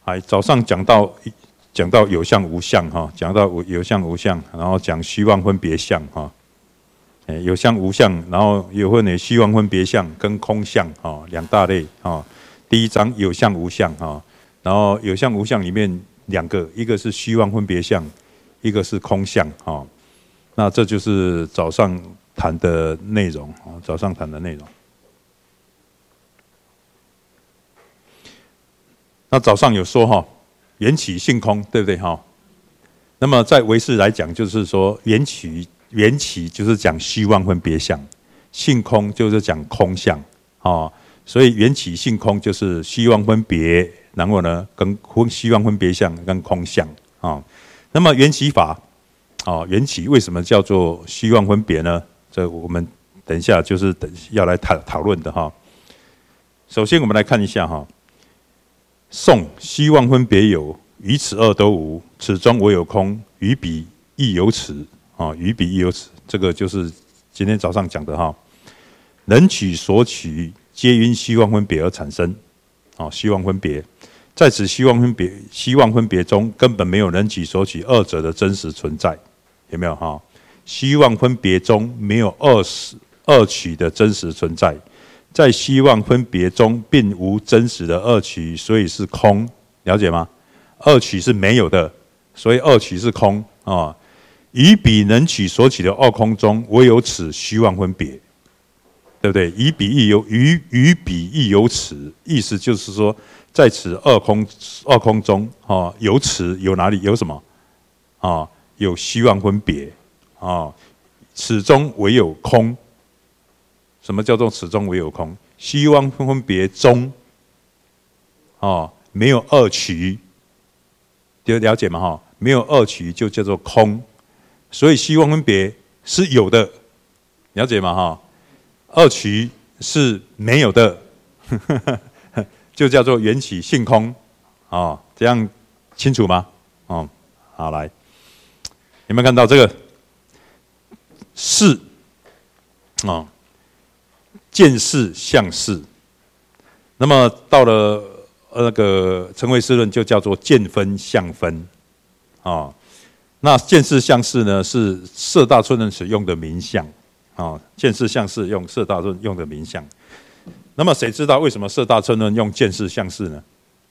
还早上讲到有相无相哈，讲到有相无相，然后讲虚妄分别相哈，有相无相，然后有分虚妄分别相跟空相哈两大类哈。第一章有相无相哈，然后有相无相里面两个，一个是虚妄分别相，一个是空相哈。那这就是早上谈的内容啊，早上谈的内容。那早上有说哈，缘起性空，对不对哈？那么在唯识来讲，就是说缘起就是讲虚妄分别相，性空就是讲空相啊。所以缘起性空就是虚妄分别，然后呢跟虚妄分别相跟空相啊。那么缘起法啊，缘起为什么叫做虚妄分别呢？这我们等一下就是要来讨论的哈。首先我们来看一下哈。宋虚妄分别有，于此二都无，此中唯有空，于彼亦有此啊，于彼亦有此。这个就是今天早上讲的哈。人取所取，皆因虚妄分别而产生啊，虚妄分别。在此虚妄分别中，根本没有人取所取二者的真实存在，有没有哈？虚妄分别中没有二取的真实存在。在虚妄分别中，并无真实的二取，所以是空，了解吗？二取是没有的，所以二取是空啊。于彼能取所取的二空中，唯有此虚妄分别，对不对？于彼亦有此，意思就是说，在此二空中啊，有此有哪里有什么啊？有虚妄分别啊，此中唯有空。什么叫做此中唯有空？虚妄分别中，没有二取，了解吗？哈，没有二取就叫做空，所以虚妄分别是有的，了解吗？哈，二取是没有的，就叫做缘起性空，这样清楚吗？好，来，有没有看到这个是见识相识，那么到了那个成唯识论就叫做见分相分啊。那见识相识呢是摄大村人使用的名相啊，见识相识用摄大村用的名相。那么谁知道为什么摄大村人用见识相识呢？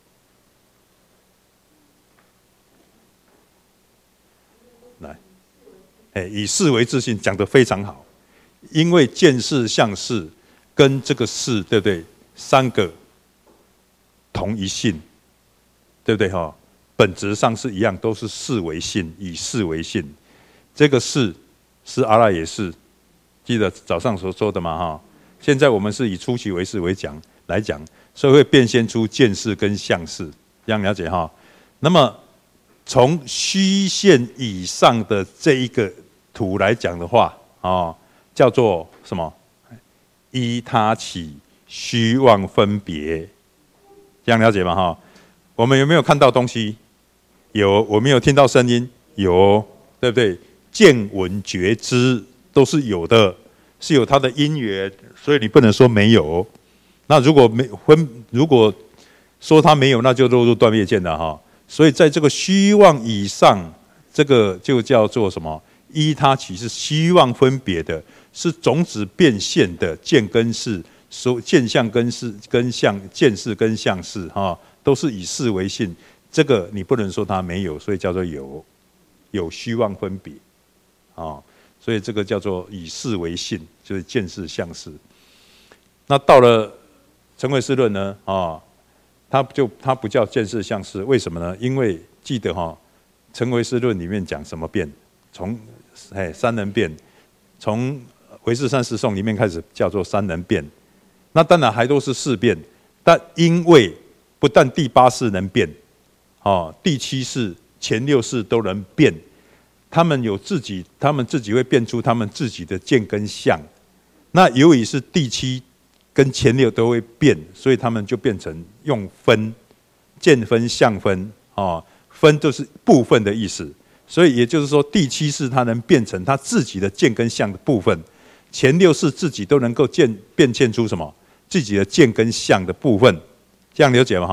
来，以事为自信，讲得非常好，因为见识相识。跟这个事对不对？三个同一性，对不对哈？本质上是一样，都是事为性，以事为性。这个事是阿赖耶识，记得早上所说的嘛哈。现在我们是以出奇为事来讲，所以会变现出见识跟相识，这样了解哈。那么从虚线以上的这一个图来讲的话叫做什么？依他起虚妄分别，这样了解吗？哈，我们有没有看到东西？有，我们有听到声音？有，对不对？见闻觉知都是有的，是有它的因缘，所以你不能说没有。那如果说它没有，那就落入断灭见了哈。所以在这个虚妄以上，这个就叫做什么？依他起是虚妄分别的。是种子变现的见跟识，见相跟识跟相，见识跟相识都是以事为性。这个你不能说它没有，所以叫做有虚妄分别所以这个叫做以事为性，就是见识相识。那到了成唯识论呢它不叫见识相识，为什么呢？因为记得成唯识论里面讲什么变？从三能变，从唯识三十颂里面开始叫做三能变，那当然还都是四变，但因为不但第八识能变，第七识、前六识都能变，他们自己会变出他们自己的见跟相。那由于是第七跟前六都会变，所以他们就变成用分，见分、相分分都是部分的意思。所以也就是说，第七识它能变成它自己的见跟相的部分。前六识自己都能够变现出什么？自己的见跟相的部分，这样了解吗？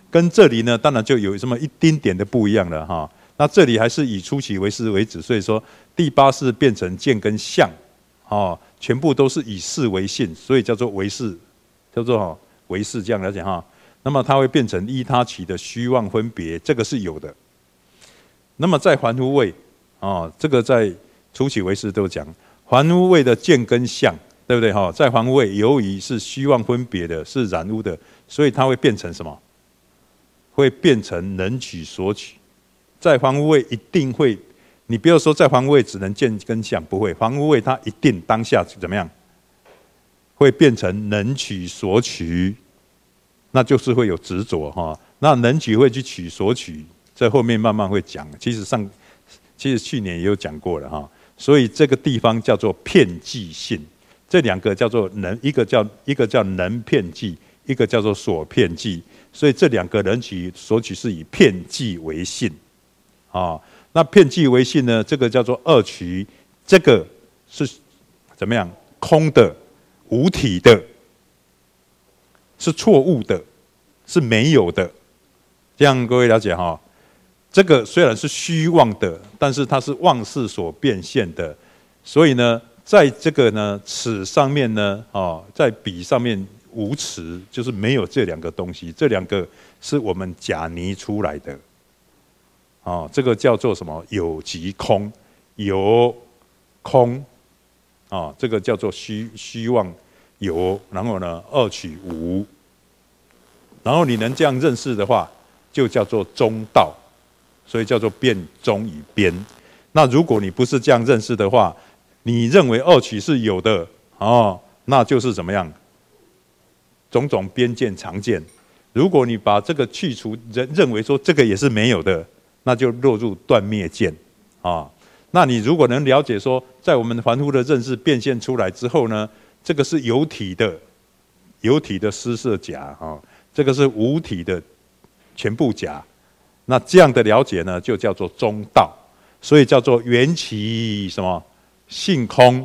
跟这里呢，当然就有这么一丁点的不一样了哈。那这里还是以初期为事为止，所以说第八式变成见跟相，全部都是以事为性，所以叫做为事，叫做为事这样来讲哈。那么它会变成依他起的虚妄分别，这个是有的。那么在凡夫位，这个在初期为事都讲，凡夫位的见跟相，对不对哈？在凡夫位，由于是虚妄分别的，是染污的，所以它会变成什么？会变成能取所取。在凡夫位一定会，你不要说在凡夫位只能见跟相，不会，凡夫位它一定当下怎么样？会变成能取所取，那就是会有执着哈。那能取会去取所取，在后面慢慢会讲。其实去年也有讲过了哈。所以这个地方叫做遍计性，这两个叫做能，一个叫能遍计，一个叫做所遍计。所以这两个能取所取是以遍计为性。那遍计为性呢？这个叫做二取，这个是怎么样？空的、无体的，是错误的，是没有的。这样各位了解哈？这个虽然是虚妄的，但是它是妄事所变现的。所以呢，在这个呢此上面呢，在彼上面无此，就是没有这两个东西。这两个是我们假拟出来的。这个叫做什么？有即空，有空，这个叫做虚妄有，然后呢二取无，然后你能这样认识的话，就叫做中道，所以叫做辩中与边。那如果你不是这样认识的话，你认为二取是有的，那就是怎么样？种种边见常见。如果你把这个去除，认为说这个也是没有的，那就落入断灭见那你如果能了解说，在我们凡夫的认识变现出来之后呢，这个是有体的施设假这个是无体的全部假。那这样的了解呢，就叫做中道，所以叫做缘起什么性空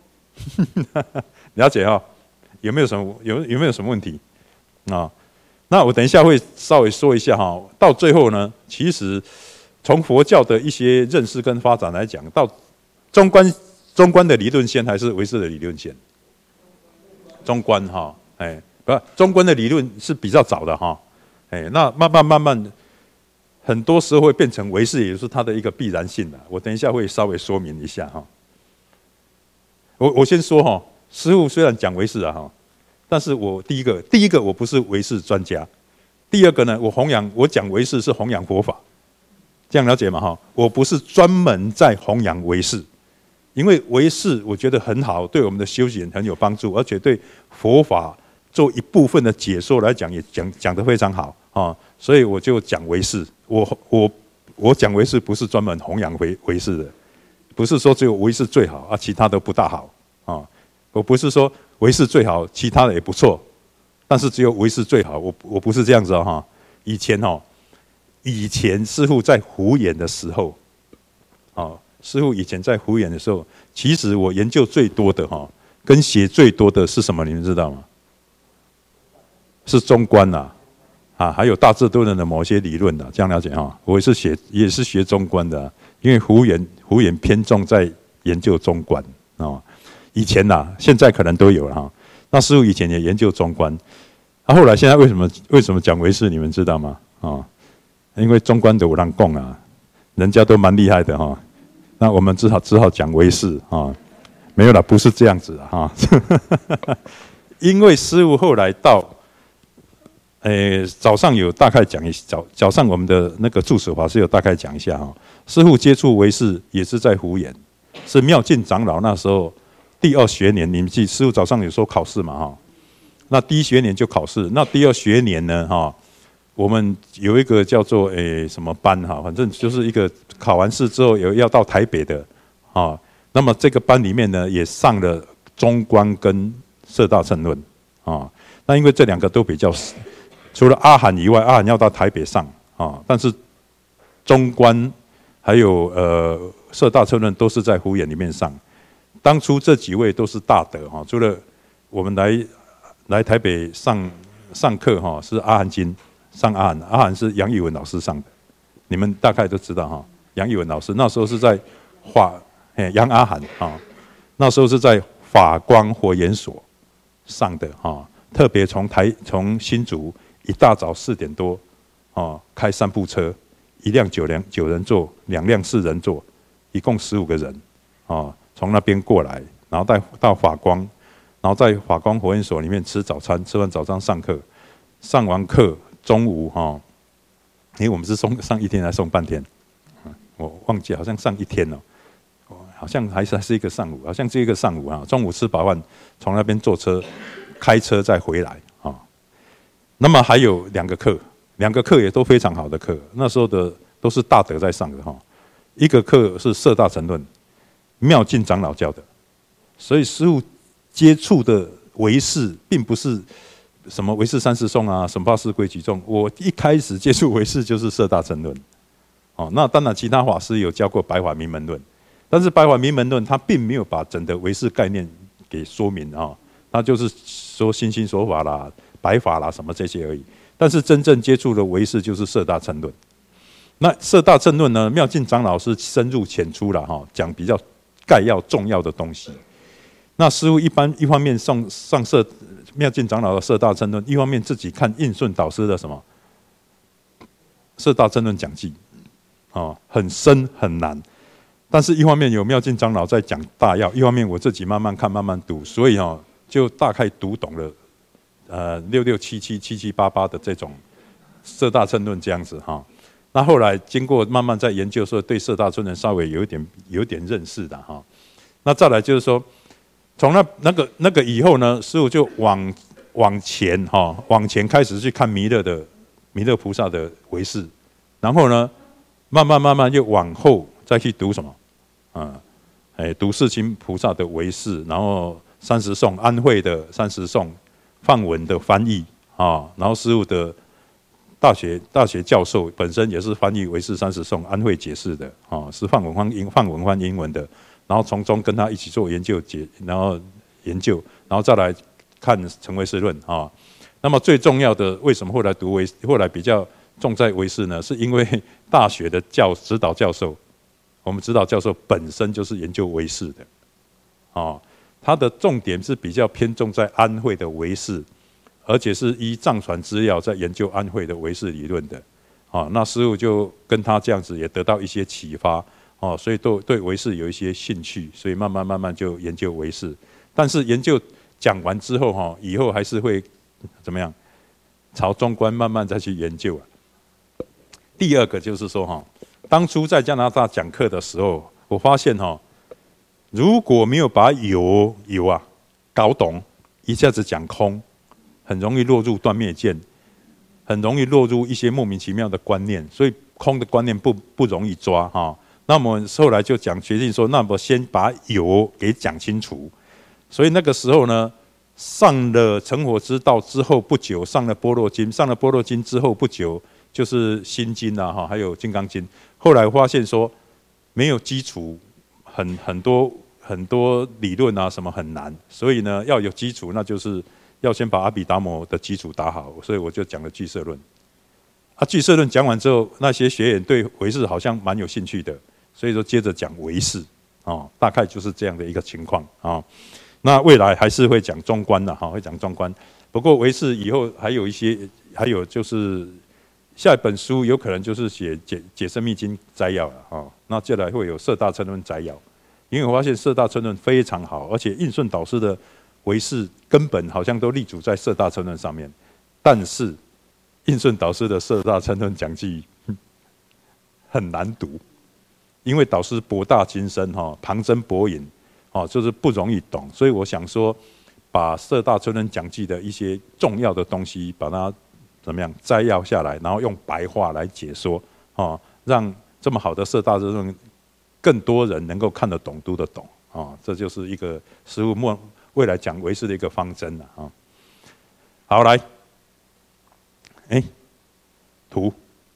了解有没有什么问题那我等一下会稍微说一下到最后呢，其实从佛教的一些认识跟发展来讲，到中观的理论先还是唯识的理论先？中观中观的理论是比较早的那慢慢，很多时候会变成唯识，也就是它的一个必然性的。我等一下会稍微说明一下我先说师父虽然讲唯识但是我第一个我不是唯识专家，第二个呢，我讲唯识是弘扬佛法，这样了解吗我不是专门在弘扬唯识，因为唯识我觉得很好，对我们的修行很有帮助，而且对佛法做一部分的解说来讲也讲得非常好所以我就讲唯识。我讲唯识不是专门弘扬唯识的，不是说只有唯识最好其他都不大好我不是说唯识最好，其他的也不错，但是只有唯识最好，我不是这样子以前师父在胡言的时候其实我研究最多的跟写最多的是什么？你们知道吗？是中观还有大智度论的某些理论这样了解我也是学中观的因为胡言偏重在研究中观以前现在可能都有了那师父以前也研究中观，后来现在为什么讲唯识？你们知道吗？因为中观的有人讲人家都蛮厉害的那我们只好讲唯识没有啦，不是这样子因为师父后来到早上有大概讲早上我们的那个住持法师有大概讲一下师父接触唯识也是在胡言，是妙净长老那时候第2学年，你们记师父早上有说考试嘛那第1学年就考试，那第2学年呢我们有一个叫做什么班反正就是一个考完试之后要到台北的那么这个班里面呢也上了中观跟摄大乘论那因为这两个都比较除了阿含以外，阿含要到台北上但是中观还有摄大乘论都是在胡言里面上。当初这几位都是大德除了我们来台北上课是阿含经上阿含，阿含是杨玉文老师上的，你们大概都知道哈。杨玉文老师那时候是在杨阿含啊，那时候是在法光火研所上的哈，特别从新竹一大早4点多开3部车，一辆9人座，2辆4人座，一共15个人从那边过来，然后到法光，然后在法光火研所里面吃早餐，吃完早餐上课，上完课中午因为我们是上1天还送半天，我忘记好像上1天了。好像还是一个上午，好像是一个上午中午吃饱饭，从那边坐车开车再回来那么还有2个课也都非常好的课，那时候的都是大德在上的一个课是色大乘论，妙净长老教的，所以师父接触的唯识并不是什么唯识30颂啊，什么八识规矩颂，我一开始接触唯识就是色大乘论那当然其他法师有教过白法明门论。但是白法明门论它并没有把整个唯识概念给说明它就是说心心所法啦、白法啦什么这些而已。但是真正接触的唯识就是色大乘论。那色大乘论呢，妙净长老师深入浅出啦讲比较概要重要的东西。那师父一方面上妙净长老的色大乘论，一方面自己看印顺导师的什么色大乘论讲记很深很难。但是一方面有妙净长老在讲大要，一方面我自己慢慢看慢慢读，所以就大概读懂了6677、7788的这种色大乘论这样子那后来经过慢慢在研究的时候，对色大乘论稍微有点认识的那再来就是说，从那个以后呢，师父就往前开始去看弥勒菩萨的唯识，然后呢慢慢又往后再去读什么读世亲菩萨的唯识，然后30颂安慧的30颂，梵文的翻译然后师父的大学教授本身也是翻译唯识30颂安慧解释的是梵文翻英文的，然后从中跟他一起做研究然后再来看成唯识论那么最重要的，为什么后来比较重在唯识呢？是因为大学的指导教授。我们指导教授本身就是研究唯识的他的重点是比较偏重在安慧的唯识，而且是依藏传资料在研究安慧的唯识理论的那师父就跟他这样子也得到一些启发所以都对唯识有一些兴趣，所以慢慢就研究唯识。但是研究讲完之后以后还是会怎么样？朝中观慢慢再去研究第二个就是说当初在加拿大讲课的时候，我发现如果没有把有搞懂，一下子讲空，很容易落入断灭见，很容易落入一些莫名其妙的观念，所以空的观念不容易抓那么后来就决定说，那么先把有给讲清楚。所以那个时候呢，上了成佛之道之后不久，上了般若经之后不久，就是心经还有金刚经。后来发现说没有基础，很多理论什么很难，所以呢要有基础，那就是要先把阿毗达摩的基础打好。所以我就讲了俱舍论俱舍论讲完之后，那些学员对唯识好像蛮有兴趣的，所以说接着讲唯识大概就是这样的一个情况那未来还是会讲中观的会讲中观。不过唯识以后还有就是下一本书有可能就是写解深密经摘要了那接下来会有色大乘论摘要，因为我发现色大乘论非常好，而且印顺导师的唯识根本好像都立足在色大乘论上面，但是印顺导师的色大乘论讲记很难读，因为导师博大精深旁征博引就是不容易懂，所以我想说把色大乘论讲记的一些重要的东西把它怎么样摘要下来，然后用白话来解说让这么好的色大乘论更多人能够看得懂读得懂这就是一个师父未来讲唯识的一个方针好，来图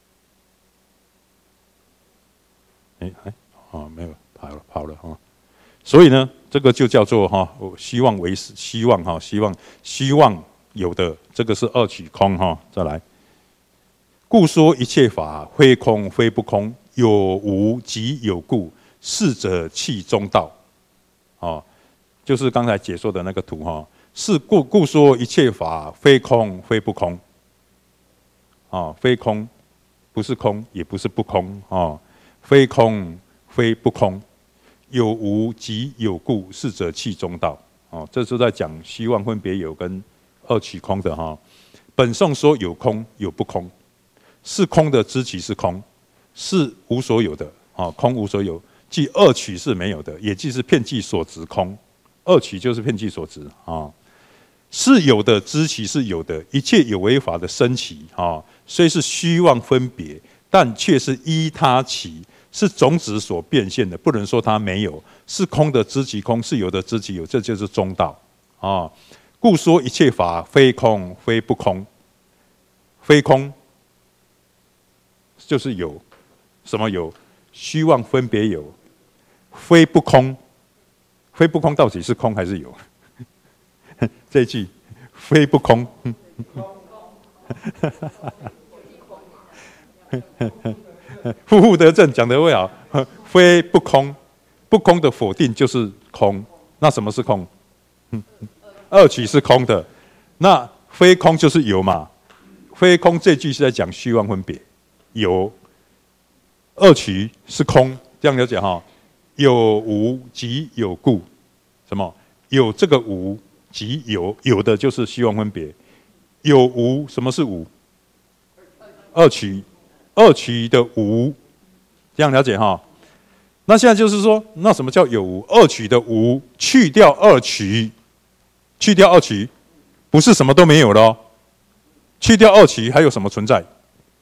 没有跑了所以呢这个就叫做我希望唯识，希望有的这个是二取空再来故说一切法非空非不空，有无即有故，是者气中道。哦，就是刚才解说的那个图哈，是故说一切法非空非不空。哦，非空不是空，也不是不空哦，非空非不空，有无即有故，是者气中道。哦，这是在讲虚妄分别有跟二取空的哈。本颂说有空有不空。是空的知其是空，是无所有的啊，空无所有，即二取是没有的，也即是遍计所执空。二取就是遍计所执啊，是有的知其是有的，一切有为法的生起啊，虽是虚妄分别，但却是依他起，是种子所变现的，不能说它没有。是空的知其空，是有的知其有，这就是中道啊。故说一切法非空非不空，非空。就是有，什么有？虚妄分别有，非不空。非不空到底是空还是有？这一句非不空。负负得正讲得会好，非不空，不空的否定就是空。那什么是空？二取是空的，那非空就是有嘛？非空这句是在讲虚妄分别。有，二取是空，这样了解哈。有无即有故，什么？有这个无即有，有的就是虚妄分别。有无，什么是无？二取，二取的无，这样了解哈。那现在就是说，那什么叫有无？二取的无，去掉二取，去掉二取，不是什么都没有了哦。去掉二取，还有什么存在？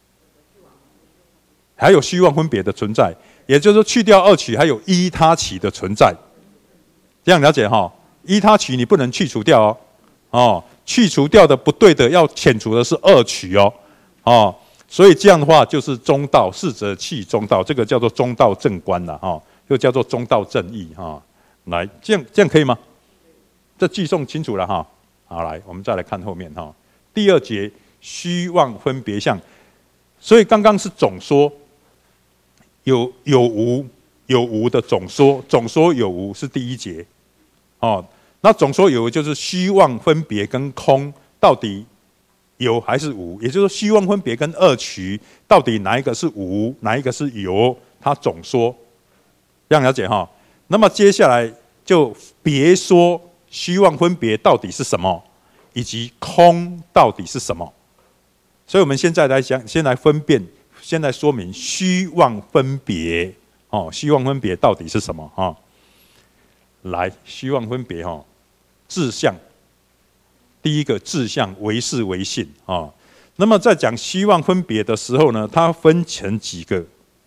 还有虚妄分别的存在，也就是说去掉二取，还有依他起的存在，这样了解哈？依他起你不能去除掉哦，哦，去除掉的不对的，要遣除的是二取哦，哦，所以这样的话就是中道，是则气中道，这个叫做中道正观了哈，又叫做中道正义哈。来，这样可以吗？这记诵清楚了哈。好，来，我们再来看后面哈。第二节虚妄分别相，所以刚刚是总说。有无的总说，总说有无是第一节，哦，那总说有无就是虚妄分别跟空到底有还是无，也就是说虚妄分别跟二取到底哪一个是无，哪一个是有，它总说，这样了解哈。那么接下来就别说虚妄分别到底是什么，以及空到底是什么。所以我们现在来讲，先来分辨。现在说明虚妄分别哦，虚妄分别到底是什么啊？来，虚妄分别哈，志向。第一个志向为是为信啊。那么在讲虚妄分别的时候呢，它分成几个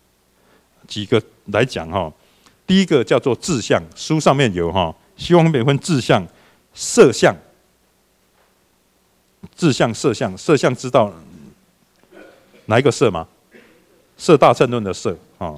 来讲哈。第一个叫做志向，书上面有哈，虚妄分别分志向、色相。志向、色相，色相知道哪一个色吗？色大乘论的色啊，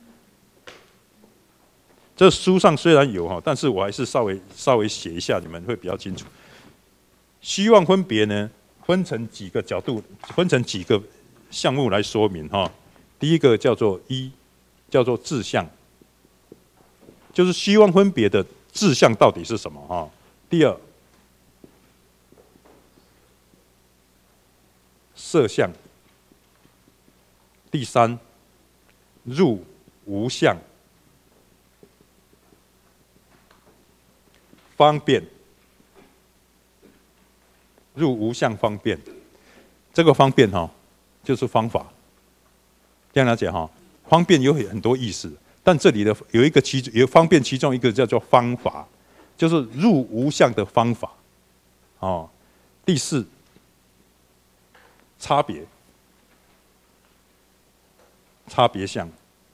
这书上虽然有哈，但是我还是稍微写一下，你们会比较清楚。虚妄分别呢，分成几个角度，分成几个项目来说明哈。第一个叫做叫做志向，就是虚妄分别的志向到底是什么哈。第二，色相。第三，入无相，方便，入无相方便，这个方便哈，就是方法。这样了解哈，方便有很多意思，但这里的有方便，其中一个叫做方法，就是入无相的方法。哦，第四，差别。差别相。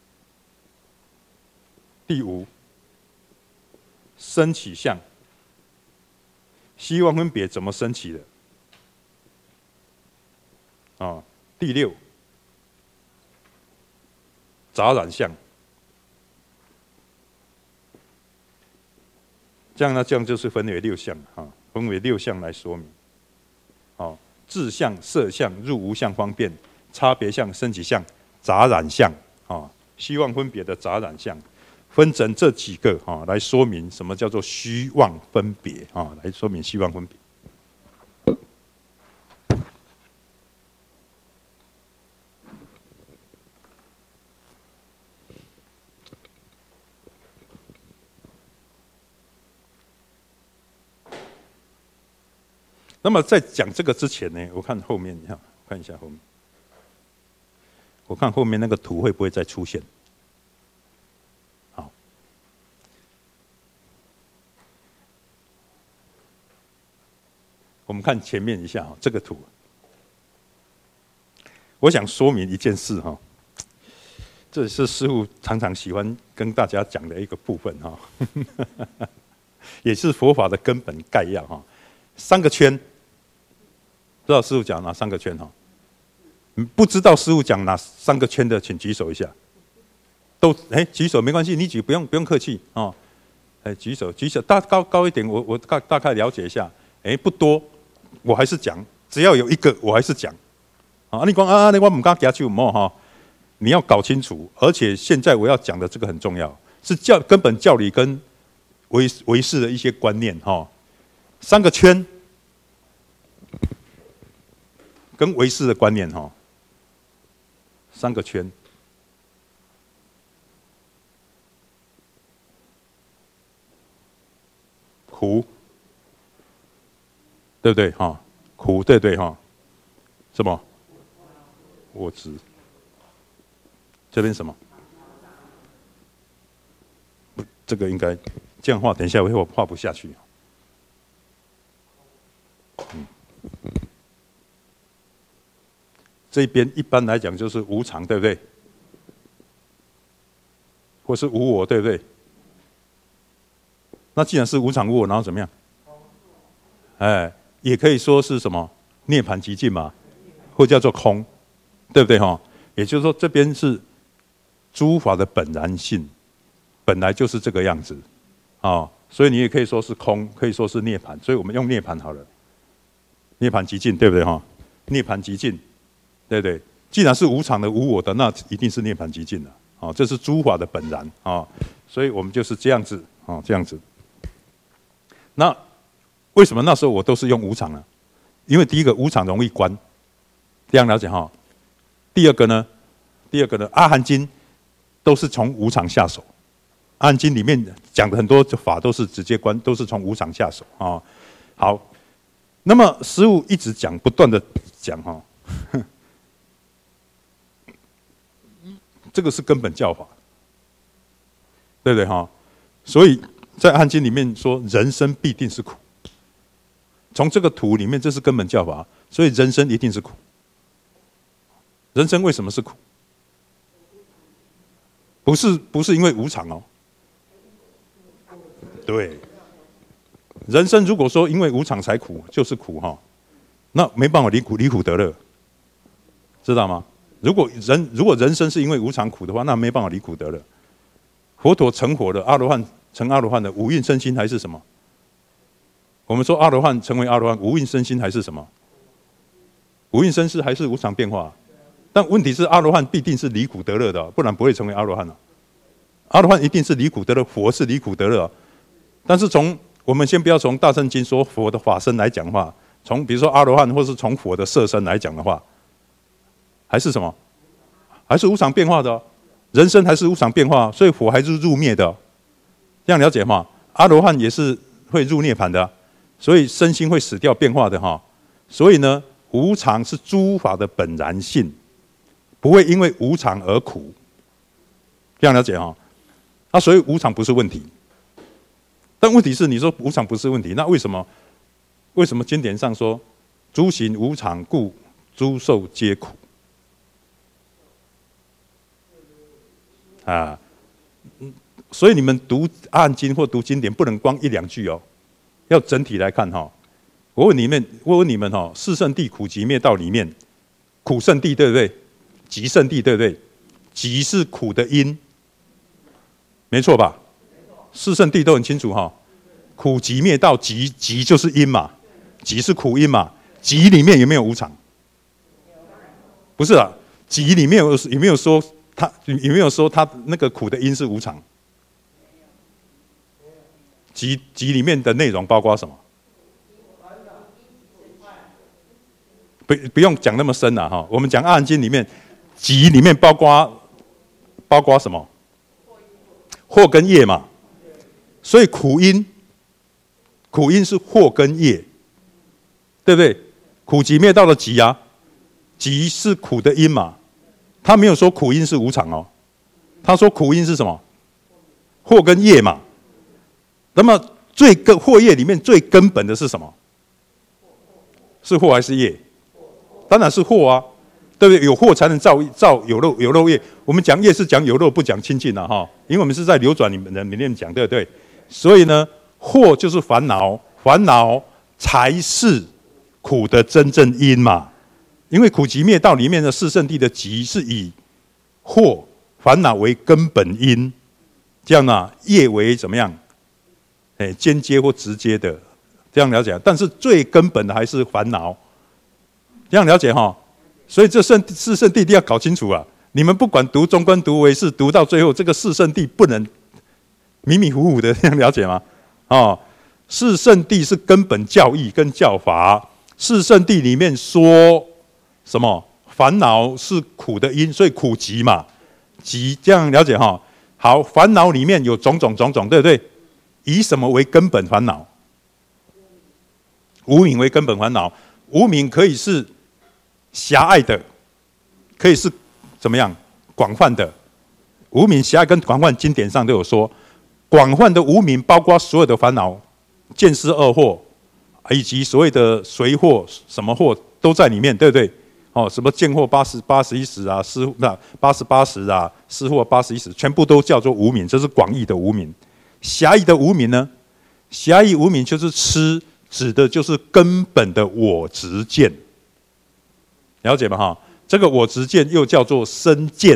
第五，升起相。虚妄分别怎么升起的？啊，第六，杂染相。这样呢，这样就是分为六项啊，分为六项来说明。好，志相、色相、入无相方便。 差别相、升起相、杂染相啊，虚妄分别的杂染相，分成这几个啊，来说明什么叫做虚妄分别啊，来说明虚妄分别。那么在讲这个之前呢，我看后面，你看一下后面，我看后面那个图会不会再出现？好，我们看前面一下这个图，我想说明一件事哈，这是师父常常喜欢跟大家讲的一个部分哈，也是佛法的根本概要哈。3个圈，知道师父讲哪3个圈哈？不知道师父讲哪3个圈的，请举手一下。都举手没关系，你举不用客气哦。举手，高一点，我大概了解一下。不多，我还是讲，只要有一个我还是讲。啊，你讲啊，我唔敢举手唔好哈。你要搞清楚，而且现在我要讲的这个很重要，是根本教理跟唯识的一些观念哈。3个圈跟唯识的观念哈，3个圈，苦，对不对哈？苦，对对哈？什么？我执。这边什么？这个应该这样画，等一下我画不下去。这边一般来讲就是无常，对不对？或是无我，对不对？那既然是无常无我，然后怎么样？也可以说是什么涅槃寂静嘛，或叫做空，对不对哈？也就是说，这边是诸法的本然性，本来就是这个样子啊，所以你也可以说是空，可以说是涅槃，所以我们用涅槃好了。涅槃寂静，对不对哈？涅槃寂静，对不对？既然是无常的、无我的，那一定是涅槃寂静了啊！这是诸法的本然啊，所以我们就是这样子啊，这样子。那为什么那时候我都是用无常呢？因为第一个无常容易观，这样了解哈。第二个呢，阿含经都是从无常下手，阿含经里面讲的很多法都是直接观，都是从无常下手啊。好。那么师父一直讲，不断的讲哈，这个是根本教法，对不对哈？所以在《汉经》里面说，人生必定是苦。从这个图里面，这是根本教法，所以人生一定是苦。人生为什么是苦？不是因为无常哦，对。人生如果说因为无常才苦，就是苦哈，那没办法离苦得乐，知道吗？如果人生是因为无常苦的话，那没办法离苦得乐。佛陀成佛的阿罗汉成阿罗汉的五蕴身心还是什么？我们说阿罗汉成为阿罗汉，五蕴身心还是什么？五蕴身是还是无常变化，但问题是阿罗汉必定是离苦得乐的，不然不会成为阿罗汉了。阿罗汉一定是离苦得乐，佛是离苦得乐，但是我们先不要从大乘经说佛的法身来讲话，从比如说阿罗汉或是从佛的色身来讲的话，还是什么？还是无常变化的哦，人生还是无常变化，所以佛还是入灭的哦，这样了解吗？阿罗汉也是会入涅槃的，所以身心会死掉变化的哈。所以呢，无常是诸法的本然性，不会因为无常而苦，这样了解哈。所以无常不是问题。但问题是，你说无常不是问题，那为什么经典上说诸行无常故，诸受皆苦？所以你们读阿含经或读经典，不能光1-2句哦，要整体来看哈。我问你们哈，四圣谛苦集灭道里面，苦圣谛对不对？集圣谛对不对？集是苦的因，没错吧？四圣谛都很清楚哈，苦集灭道，集就是因嘛，集是苦因嘛，集里面有没有无常？不是啊， 集里面有没有说它那个苦的因是无常？集里面的内容包括什么？不用讲那么深了哈。我们讲《阿含经》里面，集里面包括什么？惑跟业嘛。所以苦因是惑跟业，对不对？苦集灭道的集啊，集是苦的因嘛。他没有说苦因是无常哦，他说苦因是什么？惑跟业嘛。那么惑业里面最根本的是什么？是惑还是业？当然是惑啊，对不对？有惑才能造有漏业。我们讲业是讲有漏，不讲清净了哈，因为我们是在流转里面讲，对不对？所以呢，惑就是烦恼，烦恼才是苦的真正因嘛。因为苦集灭道里面的四圣谛的集是以惑烦恼为根本因，这样呢，业为怎么样？间接或直接的，这样了解。但是最根本的还是烦恼，这样了解哈。所以这四圣谛一定要搞清楚啊！你们不管读中观、读唯识，读到最后，这个四圣谛不能迷迷糊糊的，这样了解吗？四圣谛是根本教义跟教法。四圣谛里面说什么？烦恼是苦的因，所以苦集嘛，集这样了解哈。好，烦恼里面有种种，对不对？以什么为根本烦恼？无明为根本烦恼。无明可以是狭隘的，可以是怎么样广泛的。无明狭隘跟广泛，经典上都有说。广泛的无明包括所有的烦恼，见思二惑，以及所谓的随惑、什么惑都在里面，对不对？什么见惑81时啊，88时啊，思惑81时，全部都叫做无明，这是广义的无明。狭义的无明呢？狭义无明就是痴，指的就是根本的我执见，了解吗？哈，这个我执见又叫做身见，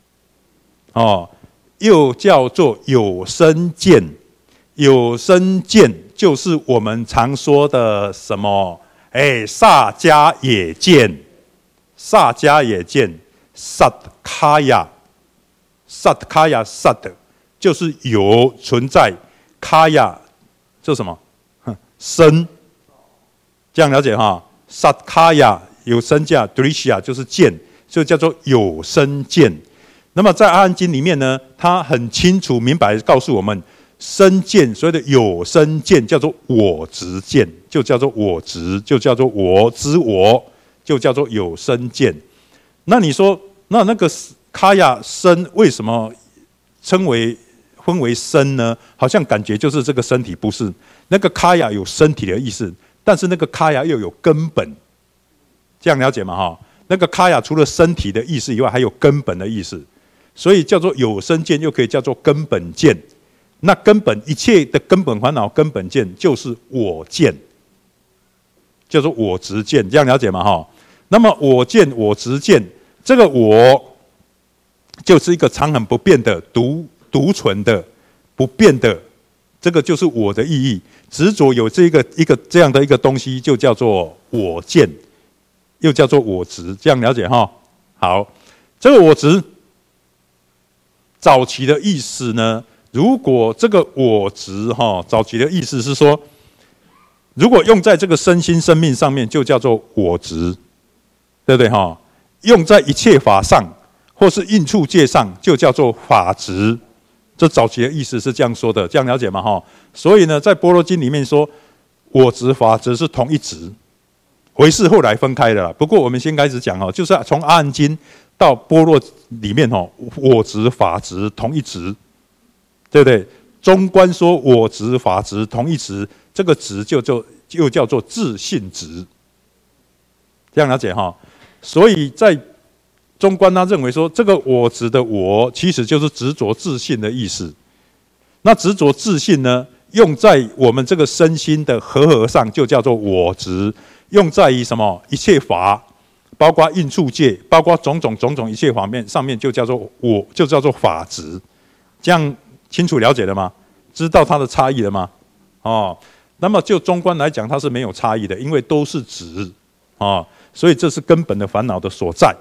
又叫做有身见。有身见就是我们常说的什么？萨迦也见，萨迦也见，萨卡雅，萨就是有存在，卡雅这什么？身，这样了解哈？萨卡雅有身价 ，drisya 就是见，所以叫做有身见。那么在《阿含经》里面呢，他很清楚明白告诉我们，身见所谓的有身见叫做我执见，就叫做我执，就叫做我知我，就叫做有身见。那你说，那个卡雅身为什么分为身呢？好像感觉就是这个身体，不是。那个卡雅有身体的意思，但是那个卡雅又有根本，这样了解吗？哈，那个卡雅除了身体的意思以外，还有根本的意思，所以叫做有身见，又可以叫做根本见。那根本一切的根本烦恼、根本见就是我见，叫做我执见，这样了解吗？哈，那么我见、我执见，这个我就是一个常恒不变的独存的不变的，这个就是我的意义。执着有一个这样的一个东西，就叫做我见，又叫做我执，这样了解哈？好，这个我执早期的意思呢，如果这个我执早期的意思是说，如果用在这个身心生命上面，就叫做我执，对不对哈？用在一切法上，或是应处界上，就叫做法执。这早期的意思是这样说的，这样了解吗？哈，所以呢，在《般若经》里面说，我执、法执是同一执，唯识后来分开的啦。不过我们先开始讲就是从《阿含经》到《般若》里面我执、法执同一执，对不对？中观说我执、法执同一执，这个执又叫做自性执，这样了解哈？所以在中观他认为说，这个我执的我，其实就是执着自性的意思。那执着自性呢，用在我们这个身心的和上，就叫做我执；用在于什么一切法，包括应处界，包括种种一切法面上面，就叫做我，就叫做法执。这样清楚了解了吗？知道它的差异了吗？那么就中观来讲，它是没有差异的，因为都是执所以这是根本的烦恼的所在。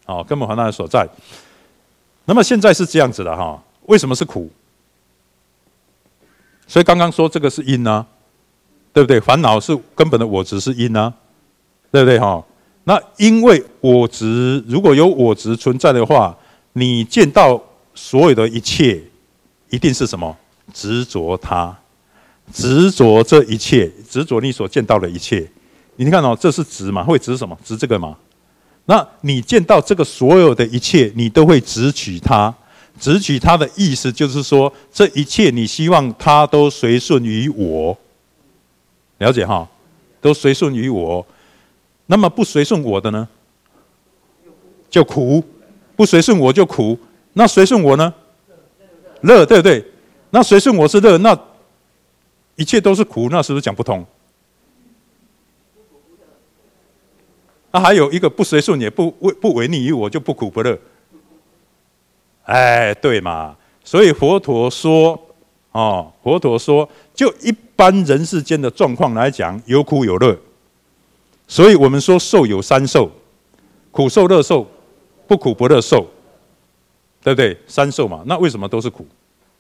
根本烦恼的所在。那么现在是这样子的哈，为什么是苦？所以刚刚说这个是因啊，对不对？烦恼是根本的我执是因啊，对不对哈？那因为我执，如果有我执存在的话，你见到所有的一切，一定是什么？执着它，执着这一切，执着你所见到的一切。你看这是执嘛？会执什么？执这个嘛？那你见到这个所有的一切，你都会执取它。执取它的意思就是说，这一切你希望它都随顺于我，了解哈？都随顺于我。那么不随顺我的呢，就苦；不随顺我就苦。那随顺我呢？乐，对不对？那随顺我是乐，那一切都是苦，那是不是讲不通？那还有一个不随顺也不违逆于我，就不苦不乐。哎，对嘛？所以佛陀说，佛陀说，就一般人世间的状况来讲，有苦有乐。所以我们说受有三受：苦受、乐受、不苦不乐受，对不对？三受嘛。那为什么都是苦？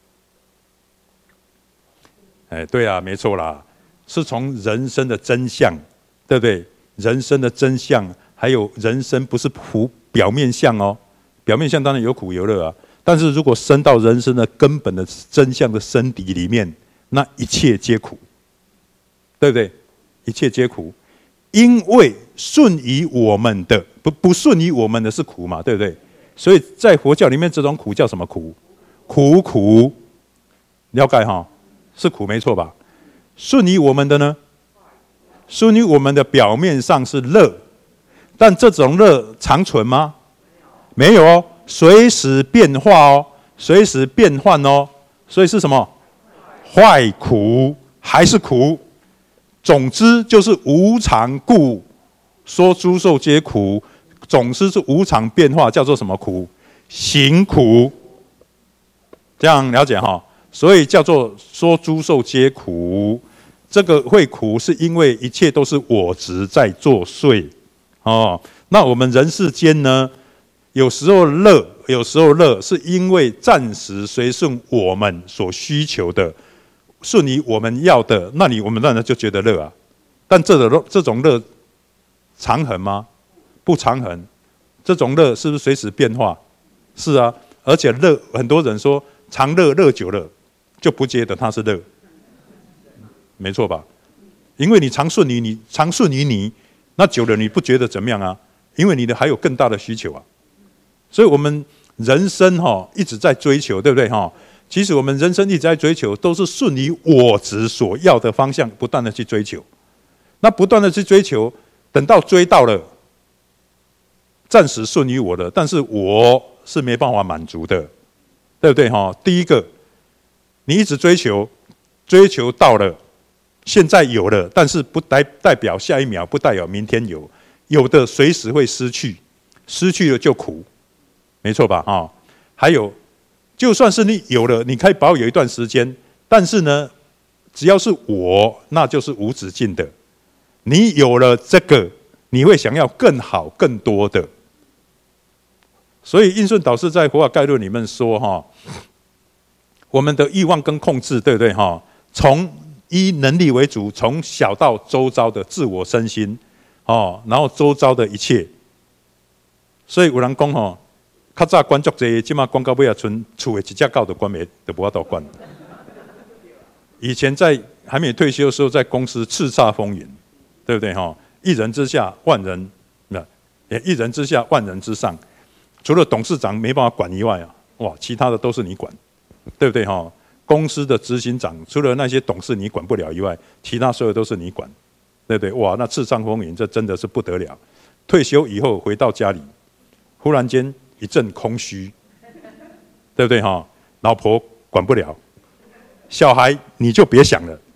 哎，对啊，没错啦，是从人生的真相，对不对？人生的真相，还有人生不是表面相哦。表面相当然有苦有乐啊，但是如果升到人生的根本的真相的深底里面，那一切皆苦，对不对？一切皆苦，因为顺于我们的不顺于我们的是苦嘛，对不对？所以在佛教里面，这种苦叫什么苦？苦，了解哈？是苦没错吧？顺于我们的呢？顺于我们的表面上是乐，但这种乐长存吗？没有哦，随时变化哦，随时变换哦，所以是什么？坏苦还是苦？总之就是无常故，说诸受皆苦。总之是无常变化，叫做什么苦？行苦。这样了解哈？所以叫做说诸受皆苦。这个会苦，是因为一切都是我执在作祟哦。那我们人世间呢？有时候乐，是因为暂时随顺我们所需求的，顺于我们要的，那我们当然就觉得乐啊。但这种乐长恒吗？不长恒。这种乐是不是随时变化？是啊，而且乐，很多人说常乐乐久了，就不觉得它是乐，没错吧？因为你常顺于你，那久了你不觉得怎么样啊？因为你的还有更大的需求啊。所以我们人生一直在追求，对不对其实我们人生一直在追求，都是顺于我执所要的方向，不断的去追求。那不断的去追求，等到追到了，暂时顺于我的，但是我是没办法满足的，对不对第一个，你一直追求到了，现在有了，但是不代表下一秒，不代表明天有的随时会失去，失去了就苦。没错吧？还有，就算是你有了，你可以保有一段时间，但是呢，只要是我，那就是无止境的。你有了这个，你会想要更好、更多的。所以印顺导师在《佛法概论》里面说，我们的欲望跟控制，对不对？从依能力为主，从小到周遭的自我身心，然后周遭的一切。所以有人讲较早管足济，现在管到尾啊，剩厝的一只狗都管没，都无法度管。以前在还没退休的时候，在公司叱咤风云，对不对一人之下，万人一人之下，万人之上。除了董事长没办法管以外哇，其他的都是你管，对不对公司的执行长，除了那些董事你管不了以外，其他所有都是你管，对不对？哇，那叱咤风云，这真的是不得了。退休以后回到家里，忽然间一阵空虚，对不对老婆管不了，小孩你就别想了，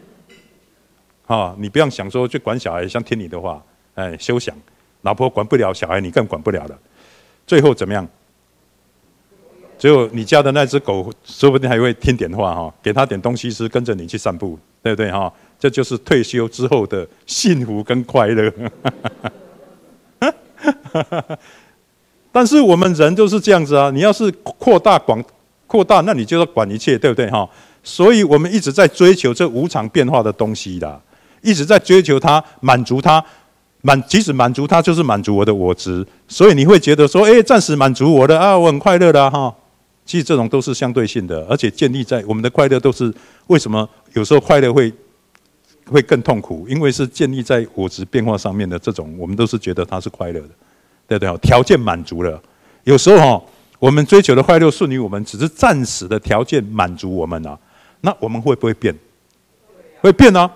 你不要想说去管小孩，像听你的话，休想。老婆管不了，小孩你更管不了了。最后怎么样？最后你家的那只狗说不定还会听点话给它点东西吃，跟着你去散步，对不对这就是退休之后的幸福跟快乐。 但是我们人都是这样子啊，你要是扩大，那你就要管一切，对不对哈？所以我们一直在追求这无常变化的东西啦，一直在追求它，满足它，即使满足它，就是满足我的我执。所以你会觉得说，暂时满足我的啊，我很快乐的哈。其实这种都是相对性的，而且建立在我们的快乐都是为什么有时候快乐会更痛苦？因为是建立在我执变化上面的这种，我们都是觉得它是快乐的，对不对？条件满足了，有时候我们追求的快乐顺于我们，只是暂时的条件满足我们啊，那我们会不会变？会变啊！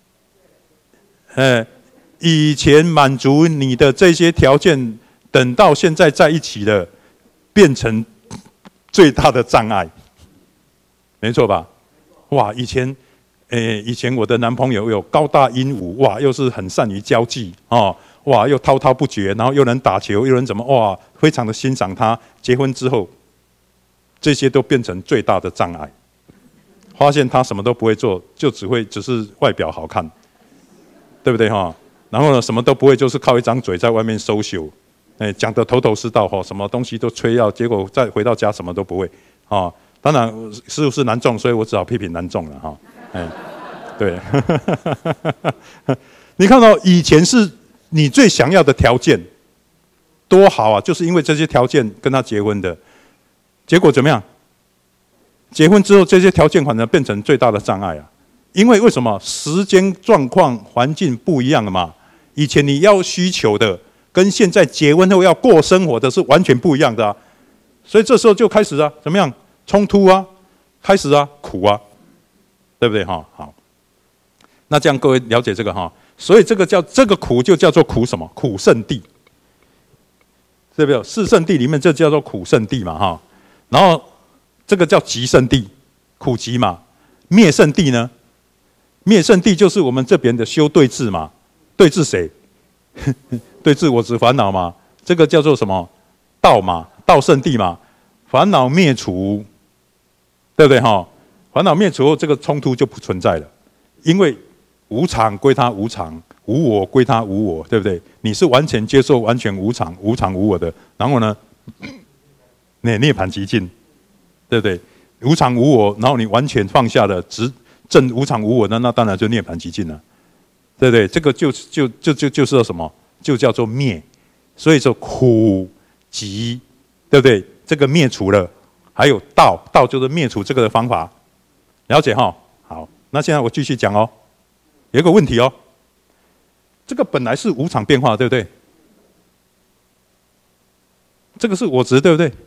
以前满足你的这些条件，等到现在在一起了，变成最大的障碍，没错吧？哇，以前我的男朋友有高大英武，哇，又是很善于交际哦，哇，又滔滔不绝，然后又能打球，又能怎么哇，非常的欣赏他。结婚之后，这些都变成最大的障碍。发现他什么都不会做，就只是外表好看，对不对哈？然后呢，什么都不会，就是靠一张嘴在外面social，讲得头头是道哈，什么东西都吹要，结果再回到家什么都不会啊。当然是不是男众，所以我只好批评男众了哈。对，你看到以前是你最想要的条件多好啊，就是因为这些条件跟他结婚的，结果怎么样？结婚之后，这些条件反而变成最大的障碍啊！因为什么？时间状况、环境不一样了嘛。以前你要需求的，跟现在结婚后要过生活的是完全不一样的啊。所以这时候就开始啊，怎么样？冲突啊，开始啊，苦啊，对不对哈？好，那这样各位了解这个哈。所以这个苦就叫做苦什么？苦圣地，对不对？四圣地里面这叫做苦圣地嘛哈。然后这个叫集圣地，苦集嘛。灭圣地呢？灭圣地就是我们这边的修对治嘛。对治谁？对治我执烦恼嘛。这个叫做什么？道嘛，道圣地嘛。烦恼灭除，对不对哈？烦恼灭除后，这个冲突就不存在了，因为无常归他无常，无我归他无我，对不对？你是完全接受完全无常、无常无我的，然后呢，涅槃极尽，对不对？无常无我，然后你完全放下了，证无常无我，那当然就涅槃极尽了，对不对？这个就是什么？就叫做灭，所以说苦集，对不对？这个灭除了，还有道就是灭除这个的方法，了解哈？好，那现在我继续讲哦。有一个问题哦，这个本来是无常变化，对不对？这个是我执，对不对？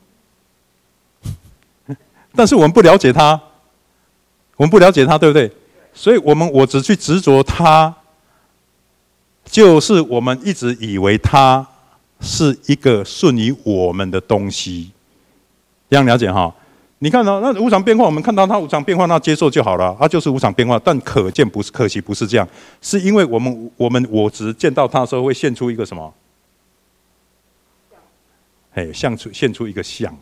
但是我们不了解它，对不对？所以我只去执着它，就是我们一直以为它是一个顺于我们的东西，这样了解哈？你看到那无常变化，我们看到它无常变化，那接受就好了，它就是无常变化。但可惜不是这样，是因为我执见到它的时候，会现出一个什么？现出一个相，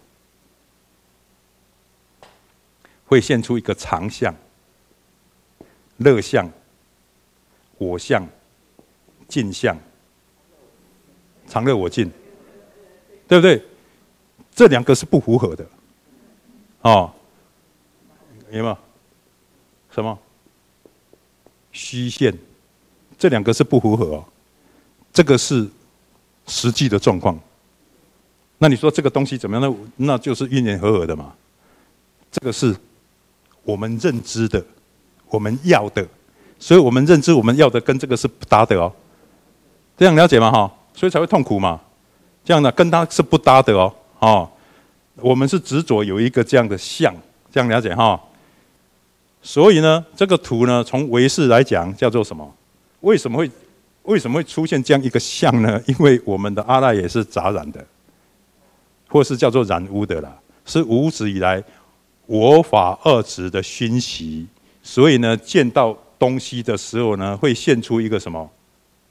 会现出一个常相、乐相、我相、尽相，常乐我净，对不对？这两个是不符合的。哦，有没有？什么？虚现，这两个是不符合哦。这个是实际的状况。那你说这个东西怎么样？那就是因缘和合的嘛。这个是我们认知的，我们要的，所以我们认知我们要的跟这个是不搭的哦。这样了解吗？哈，所以才会痛苦嘛。这样呢，跟它是不搭的哦。哦。我们是执着有一个这样的相，这样了解哈。所以呢，这个图呢，从唯识来讲叫做什么？为什么会出现这样一个相呢？因为我们的阿赖也是杂染的，或是叫做染污的啦，是无始以来我法二执的熏习，所以呢，见到东西的时候呢，会现出一个什么？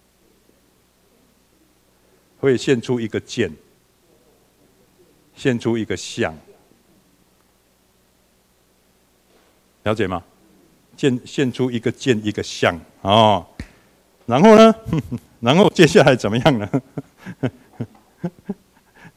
会现出一个见。现出一个相，了解吗？现出一个见一个相哦，然后呢？然后接下来怎么样呢？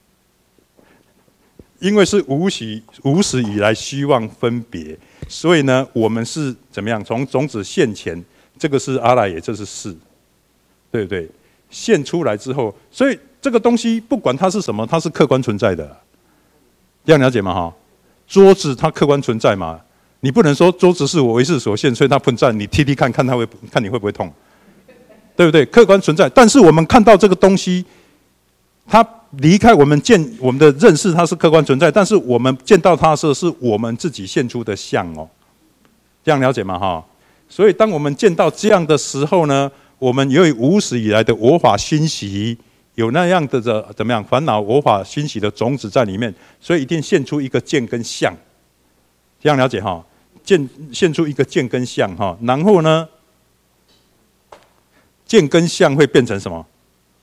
因为是无始以来虚妄分别，所以呢，我们是怎么样？从种子现前，这个是阿赖耶，这是事，对不对？现出来之后，所以这个东西不管它是什么，它是客观存在的，这样了解吗？哈，桌子它客观存在嘛，你不能说桌子是我唯识所现，所以它不存在，你踢踢看看看你会不会痛，对不对？客观存在，但是我们看到这个东西，它离开我们的认识，它是客观存在，但是我们见到它的时候，是我们自己现出的相哦，这样了解吗？哈，所以当我们见到这样的时候呢，我们由于无始以来的我法熏习，有那样的怎么样烦恼我法熏习的种子在里面，所以一定现出一个见跟相，这样了解哈？现出一个见跟相哈，然后呢，见跟相会变成什么？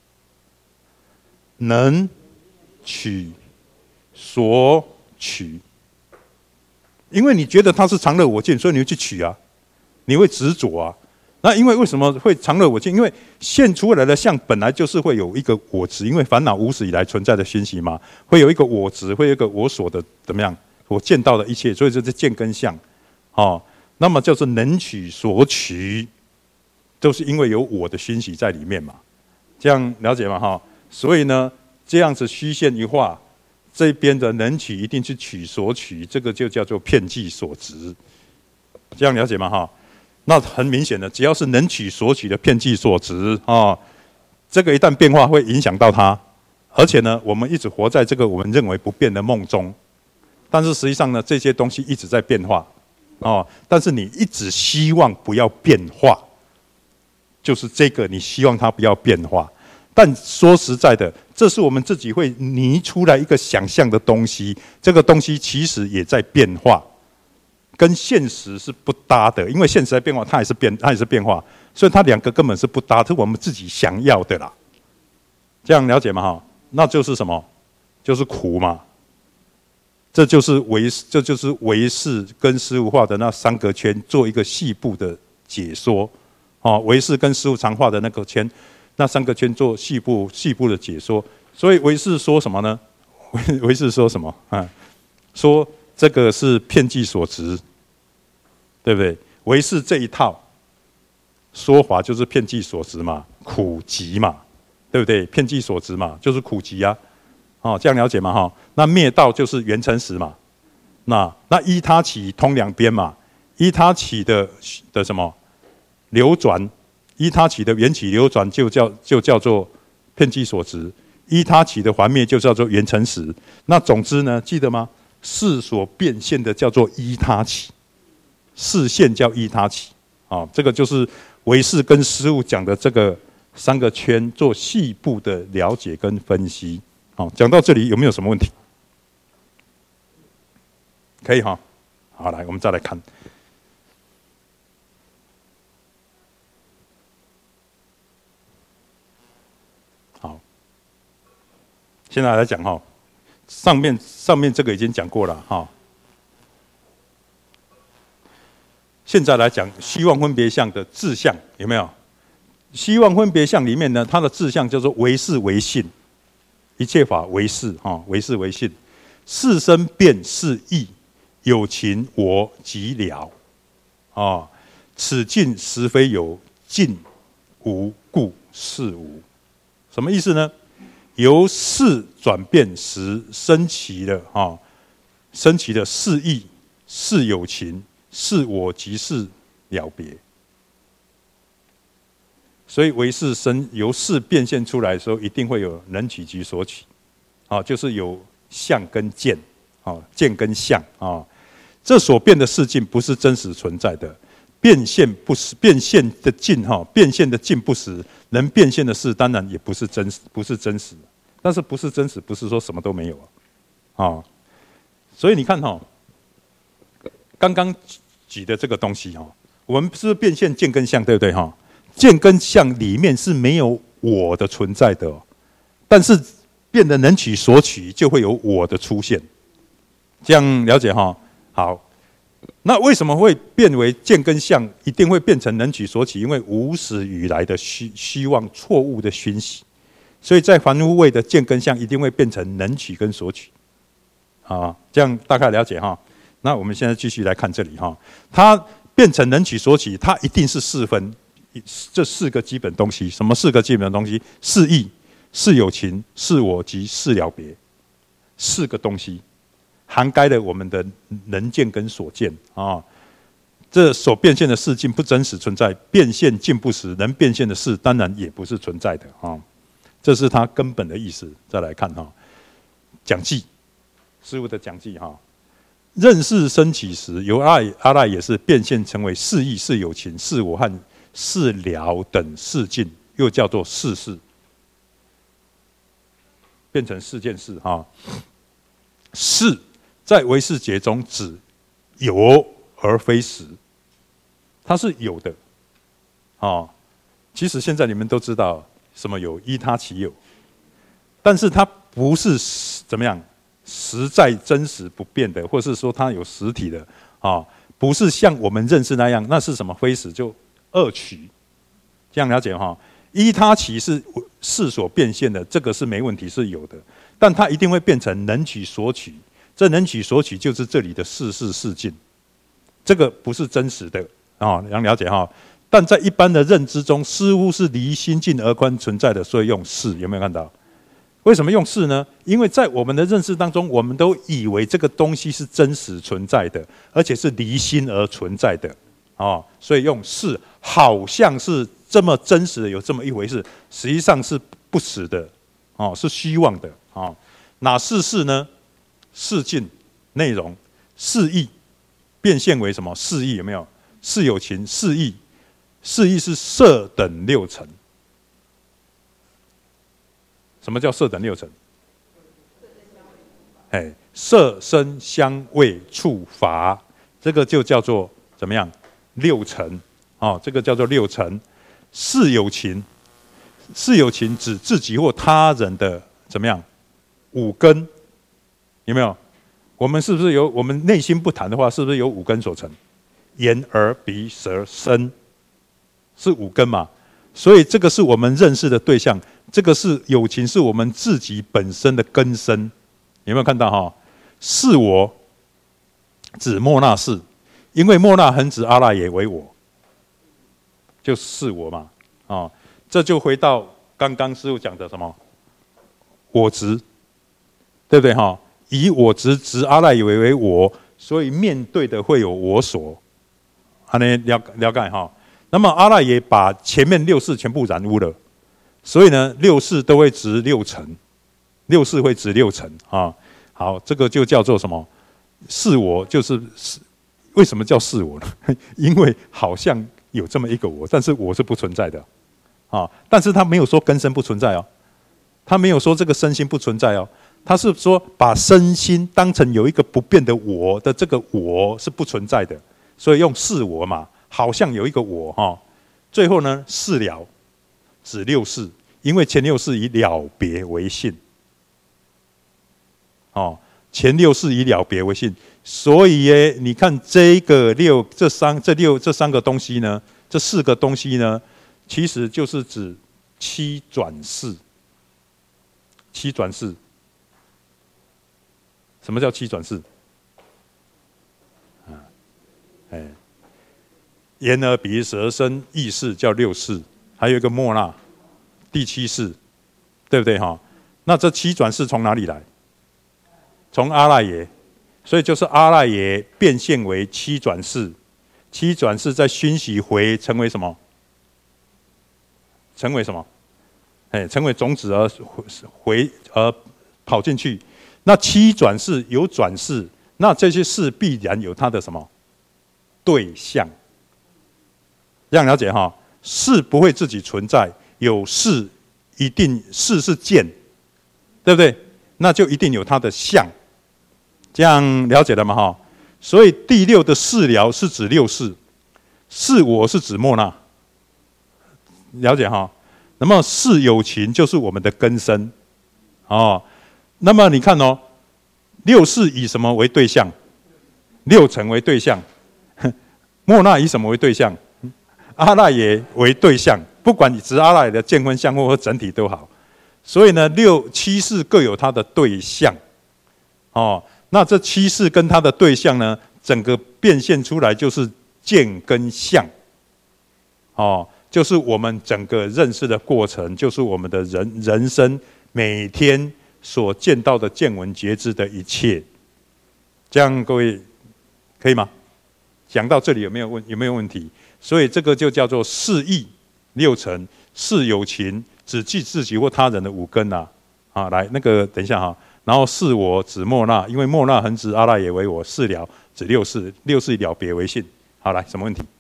能取所取，因为你觉得它是常乐我净，所以你会去取啊，你会执着啊。那因为为什么会常乐我净？因为现出来的相本来就是会有一个我执，因为烦恼无始以来存在的熏习嘛，会有一个我执，会有一个我所的怎么样？我见到的一切，所以这是见跟相。哦，那么就是能取所取，就是因为有我的熏习在里面嘛，这样了解吗？哈，所以呢，这样子虚现一化，这边的能取一定去取所取，这个就叫做遍计所执，这样了解吗？哈。那很明显的，只要是能取所取的遍计所执啊，这个一旦变化会影响到它，而且呢，我们一直活在这个我们认为不变的梦中，但是实际上呢，这些东西一直在变化哦。但是你一直希望不要变化，就是这个你希望它不要变化。但说实在的，这是我们自己会拟出来一个想象的东西，这个东西其实也在变化。跟现实是不搭的，因为现实在变化，它也是变化，所以它两个根本是不搭，是我们自己想要的啦。这样了解吗？哈，那就是什么？就是苦嘛。这就是唯识跟事物化的那三个圈做一个细部的解说。哦，唯识跟事物常化的那个圈，那三个圈做细部的解说。所以唯识说什么呢？唯识说什么？说这个是遍计所执。对不对？唯识这一套说法就是遍计所执嘛，苦集嘛，对不对？遍计所执嘛，就是苦集啊。哦，这样了解吗？哈，那灭道就是缘成实嘛。那依他起通两边嘛，依他起的什么流转，依他起的缘起流转就叫做遍计所执，依他起的还灭就叫做缘成实。那总之呢，记得吗？事所变现的叫做依他起。视线叫依他起，这个就是唯识跟事物讲的这个三个圈做细部的了解跟分析。好，讲到这里有没有什么问题？可以哈，好，来我们再来看。好，现在来讲哈，上面这个已经讲过了哈。现在来讲虚妄分别相的志向有没有？虚妄分别相里面呢，它的志向叫做唯识唯信，一切法唯识唯识唯信，是生变是义，有情我即了此境实非有，境无故是无。什么意思呢？由是转变时升起的是义，是有情。是我即是了别，所以唯识由是变现出来的时候，一定会有能取及所取，就是有相跟见，见跟相这所变的事境不是真实存在的，变现不实，变现的境变现的境不实，能变现的事当然也不是真实，但是不是真实，不是说什么都没有所以你看刚刚举的这个东西我们是变现见跟相，对不对见跟相里面是没有我的存在的但是变得能取所取，就会有我的出现，这样了解好，那为什么会变为见跟相？一定会变成能取所取，因为无始以来的虚妄错误的熏习，所以在凡夫位的见跟相一定会变成能取跟所取啊，这样大概了解哈。那我们现在继续来看这里哈，它变成能取所取，它一定是四分，这四个基本东西。什么四个基本东西？是义、是有情、是我及是了别，四个东西涵盖了我们的能见跟所见啊。这所变现的事境不真实存在，变现尽不实，能变现的事当然也不是存在的啊。这是它根本的意思。再来看哈，讲记，师父的讲记哈。认识升起时，由阿赖也是变现成为是义、是有情、是我和是了等事境，又叫做是事，变成四件事哈。是在唯识解中指有而非实，它是有的哦。其实现在你们都知道什么有，依他其有，但是它不是怎么样实在真实不变的，或是说它有实体的啊，不是像我们认识那样，那是什么非实就二取，这样了解哈。依他其是所变现的，这个是没问题，是有的，但它一定会变成能取所取。这能取所取就是这里的事事事境，这个不是真实的啊，要了解哈。但在一般的认知中，似乎是离心境而观存在的，所以用是，有没有看到？为什么用是呢？因为在我们的认识当中，我们都以为这个东西是真实存在的，而且是离心而存在的啊，所以用是，好像是这么真实的有这么一回事，实际上是不实的哦，是虚妄的啊。哪是事呢？事境内容，是义变现为什么？是义有没有？是有情，是义，是义是色等六尘。什么叫色等六尘？色声香味触法，这个就叫做怎么样？六尘哦，这个叫做六尘。是有情，是有情指自己或他人的怎么样？五根。有没有？我们是不是有？我们内心不谈的话，是不是有五根所成？眼、耳、鼻、舌、身，是五根嘛？所以这个是我们认识的对象，这个是有情，是我们自己本身的根身。有没有看到哈？是我指末那是，因为末那恒指阿赖耶为我，就是我嘛。哦，这就回到刚刚师父讲的什么？我执，对不对哈？以我执阿赖耶为我，所以面对的会有我所，安尼了解哈。那么阿赖耶把前面六识全部染污了，所以呢，六识都会执六尘，六识会执六尘啊。好，这个就叫做什么？是我，就是为什么叫是我呢？因为好像有这么一个我，但是我是不存在的啊。但是他没有说根身不存在哦，他没有说这个身心不存在哦。他是说把身心当成有一个不变的我的，这个我是不存在的，所以用是我嘛，好像有一个我哈。最后呢，是了指六识，因为前六识以了别为性，哦，前六识以了别为性，所以耶，你看这三个东西呢，这四个东西呢，其实就是指七转世，七转世。什么叫七转世？眼耳鼻舌身意识叫六识，还有一个末那，第七识，对不对哈？那这七转世从哪里来？从阿赖耶，所以就是阿赖耶变现为七转世，七转世再熏习回成为什么？成为什么？成为种子而跑进去。那七转世有转世，那这些事必然有它的什么对象？这样了解哈？事不会自己存在，有事一定事是见，对不对？那就一定有它的相，这样了解了吗？哈，所以第六的事了是指六识，是我是指末那，了解哈？那么是有情就是我们的根身，哦。那么你看哦，六识以什么为对象？六尘为对象，末那以什么为对象？阿赖耶为对象，不管你执阿赖耶的见分相或整体都好。所以呢，七识各有它的对象，哦。 那这七识跟它的对象呢，整个变现出来就是见跟相，就是我们整个认识的过程，就是我们的人生每天所见到的见闻觉知的一切。这样各位可以吗？讲到这里有没有问题？所以这个就叫做四意六尘，是有情，只记自己或他人的五根啊。来那个等一下哈，然后是我指莫那，因为莫那恒指阿赖耶为我，是了指六识，六识了别为性。好，来什么问题？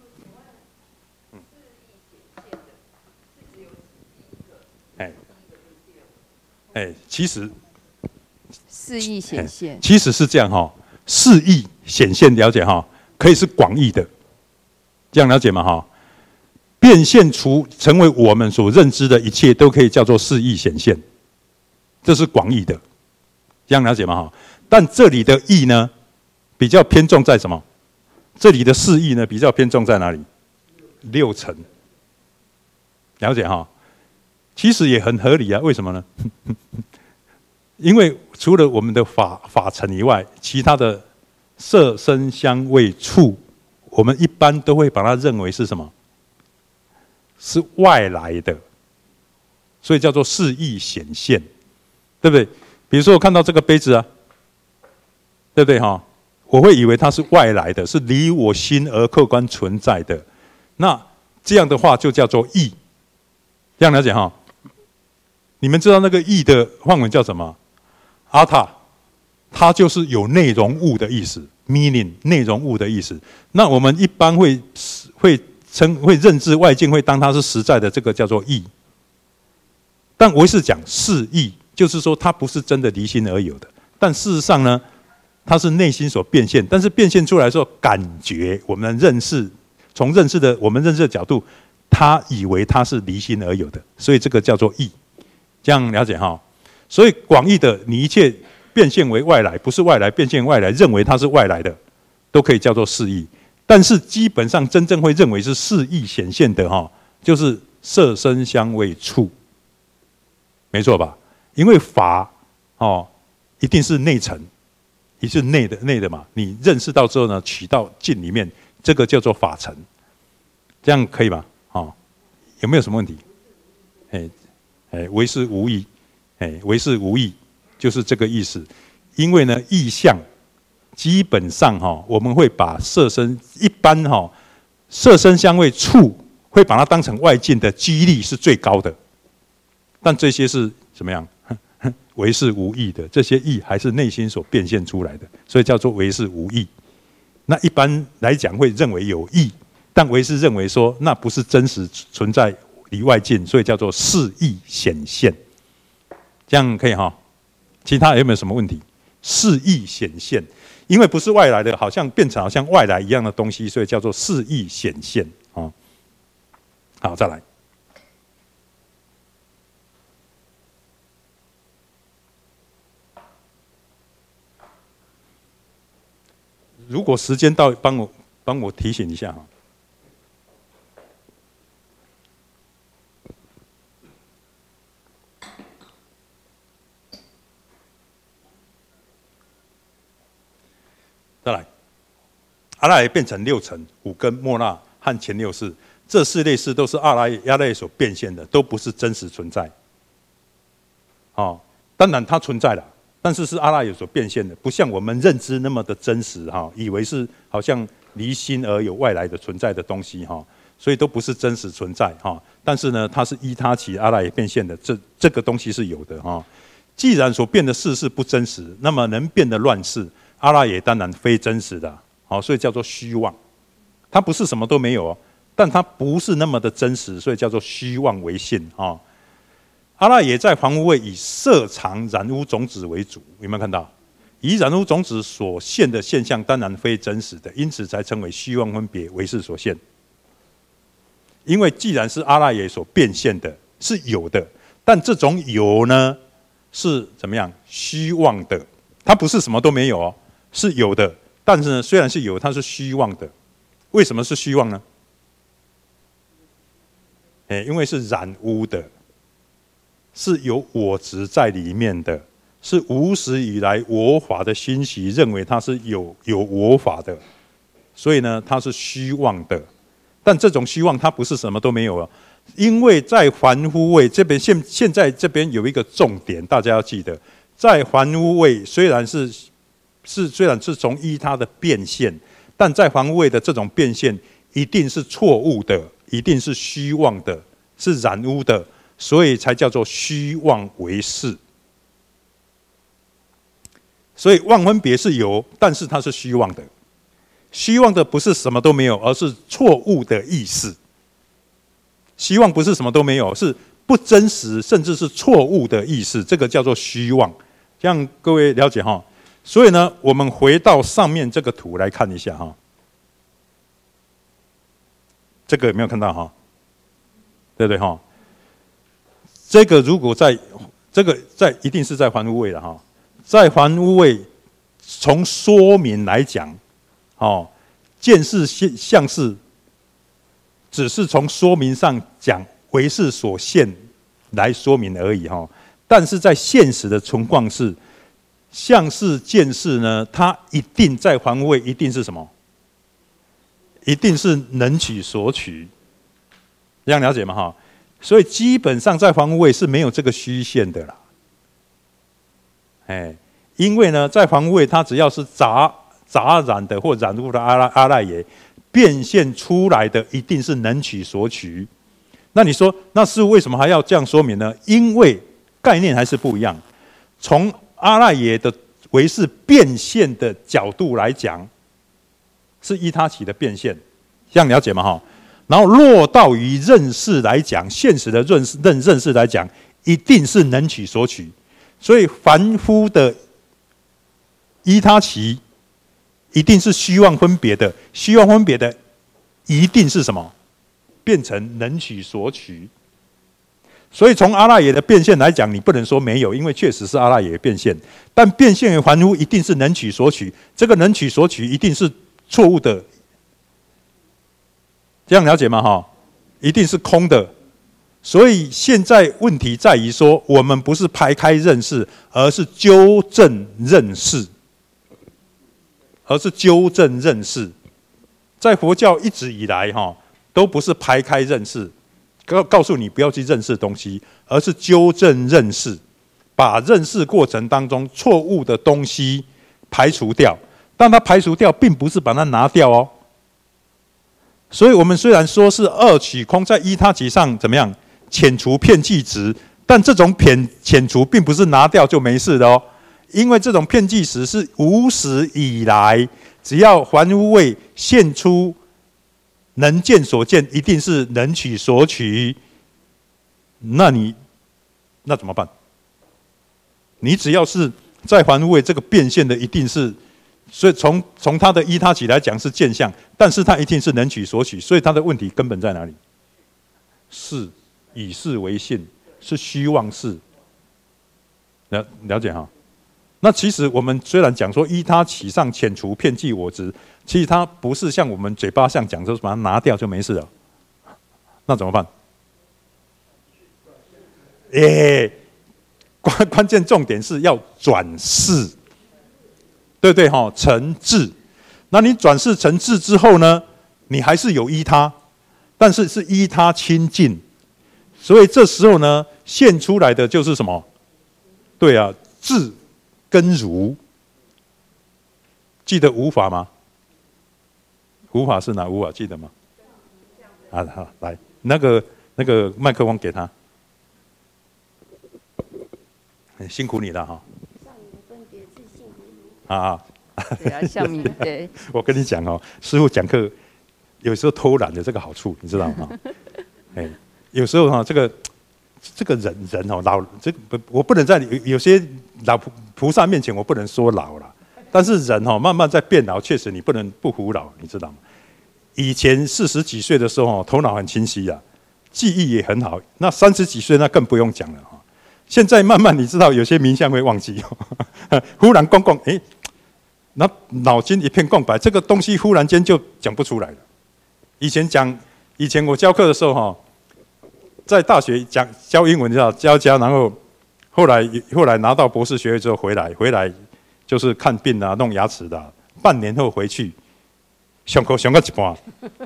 其实四意显现， 其实是这样哈，四意显现了解哈，可以是广义的，这样了解吗哈？变现出成为我们所认知的一切，都可以叫做四意显现，这是广义的，这样了解吗哈？但这里的意呢，比较偏重在什么？这里的四意呢，比较偏重在哪里？六尘，了解哈？其实也很合理啊，为什么呢？因为除了我们的法尘以外，其他的色声香味触，我们一般都会把它认为是什么？是外来的，所以叫做四意显现，对不对？比如说我看到这个杯子啊，对不对哈？我会以为它是外来的，是离我心而客观存在的。那这样的话就叫做意，这样了解哈？你们知道那个意的梵文叫什么？阿塔，它就是有内容物的意思 ，meaning 内容物的意思。那我们一般会认知外境，会当它是实在的，这个叫做意。但唯识讲是意，就是说它不是真的离心而有的，但事实上呢，它是内心所变现。但是变现出来的时候，感觉我们认识，从我们认识的角度，他以为它是离心而有的，所以这个叫做意。这样了解哈？所以广义的，你一切变现为外来，不是外来变现外来，认为它是外来的，都可以叫做四意。但是基本上真正会认为是四意显现的哈，就是色声香味触，没错吧？因为法一定是内层，也是内的嘛。你认识到之后呢，取到境里面，这个叫做法层。这样可以吧？有没有什么问题？唯识无义，唯识无义就是这个意思。因为呢，意象基本上我们会把色声一般色声香味触会把它当成外境的几率是最高的，但这些是怎么样？唯识无义的，这些义还是内心所变现出来的，所以叫做唯识无义。那一般来讲会认为有义，但唯识认为说那不是真实存在。离外境，所以叫做四意显现，这样可以哈？其他有没有什么问题？四意显现，因为不是外来的，好像变成好像外来一样的东西，所以叫做四意显现。好，再来。如果时间到，帮我提醒一下哈。再来，阿赖耶变成六尘、五根、末那和前六识，这四类识都是阿赖耶所变现的，都不是真实存在。当然它存在了，但是是阿赖耶所变现的，不像我们认知那么的真实以为是好像离心而有外来的存在的东西所以都不是真实存在但是呢，它是依他起阿赖耶变现的，这个东西是有的既然所变的事是不真实，那么能变的乱世。阿赖耶当然非真实的，所以叫做虚妄。它不是什么都没有但它不是那么的真实，所以叫做虚妄为性阿赖耶在房屋位以色常染污种子为主，有没有看到？以染污种子所现的现象当然非真实的，因此才称为虚妄分别为识所现。因为既然是阿赖耶所变现的，是有的，但这种有呢是怎么样？虚妄的，它不是什么都没有是有的，但是呢，虽然是有，它是虚妄的。为什么是虚妄呢？因为是染污的，是有我执在里面的， 是无始以来我法的心习认为它是有我法的，所以呢，它是虚妄的。但这种虚妄，它不是什么都没有啊，因为在凡夫位这边，现在这边有一个重点，大家要记得，在凡夫位虽然是从依他的变现，但在凡夫位的这种变现一定是错误的，一定是虚妄的，是染污的，所以才叫做虚妄为是。所以妄分别是有，但是它是虚妄的。虚妄的不是什么都没有，而是错误的意思。虚妄不是什么都没有，是不真实，甚至是错误的意思，这个叫做虚妄。这样各位了解哈？所以呢，我们回到上面这个图来看一下哈。这个有没有看到哈？对不对哈？这个如果一定是在凡夫位了哈，在凡夫位从说明来讲。见识相事，只是从说明上讲为是所现来说明而已哈。但是在现实的情况是，相事见识呢，它一定在凡夫位一定是什么？一定是能取所取，这样了解吗？哈，所以基本上在凡夫位是没有这个虚现的啦。因为呢，在凡夫位它只要是杂染的或染污的阿赖耶变现出来的，一定是能取所取。那你说，那是为什么还要这样说明呢？因为概念还是不一样。从阿赖耶的唯是变现的角度来讲，是依他起的变现，这样了解吗？哈。然后落到于认识来讲，现实的认识来讲，一定是能取所取。所以凡夫的依他起。一定是虚妄分别的，虚妄分别的一定是什么？变成能取所取。所以从阿赖耶的变现来讲，你不能说没有，因为确实是阿赖耶变现，但变现于凡夫一定是能取所取，这个能取所取一定是错误的，这样了解吗？哈，一定是空的。所以现在问题在于说，我们不是排开认识，而是纠正认识。在佛教一直以来都不是排开认识，告诉你不要去认识东西，而是纠正认识，把认识过程当中错误的东西排除掉。但它排除掉，并不是把它拿掉哦。所以我们虽然说是二取空，在依他起上怎么样遣除遍计执，但这种遣除并不是拿掉就没事的哦。因为这种遍计执是无始以来，只要凡夫位现出能见所见，一定是能取所取。那怎么办？你只要是在凡夫位这个变现的，一定是，所以从他的依他起来讲是见相，但是他一定是能取所取，所以他的问题根本在哪里？是以是为信，是虚妄事。了解哈？那其实我们虽然讲说依他起上遣除遍计我执，其实它不是像我们嘴巴上讲，就是把它拿掉就没事了。那怎么办？关键重点是要转世，对不对？成智。那你转世成智之后呢，你还是有依他，但是是依他清净，所以这时候呢，现出来的就是什么？对啊，智。跟如，记得无法吗？无法是哪无法？记得吗？好，来，那个麦克风给他，辛苦你了哈。上明分别自性对啊，下明对。我跟你讲师父讲课有时候偷懒有这个好处，你知道吗？有时候这个人老我不能在有些老菩萨面前我不能说老了，但是人慢慢在变老，确实你不能不服老，你知道吗？以前40几岁的时候头脑很清晰啊，记忆也很好，那30几岁那更不用讲了现在慢慢你知道有些名相会忘记忽然逛那脑筋一片空白，这个东西忽然间就讲不出来了。以前我教课的时候在大学教英文，你知道教，然后后来拿到博士学位之后回来就是看病啊，弄牙齿的啊，半年后回去，上课上到一半，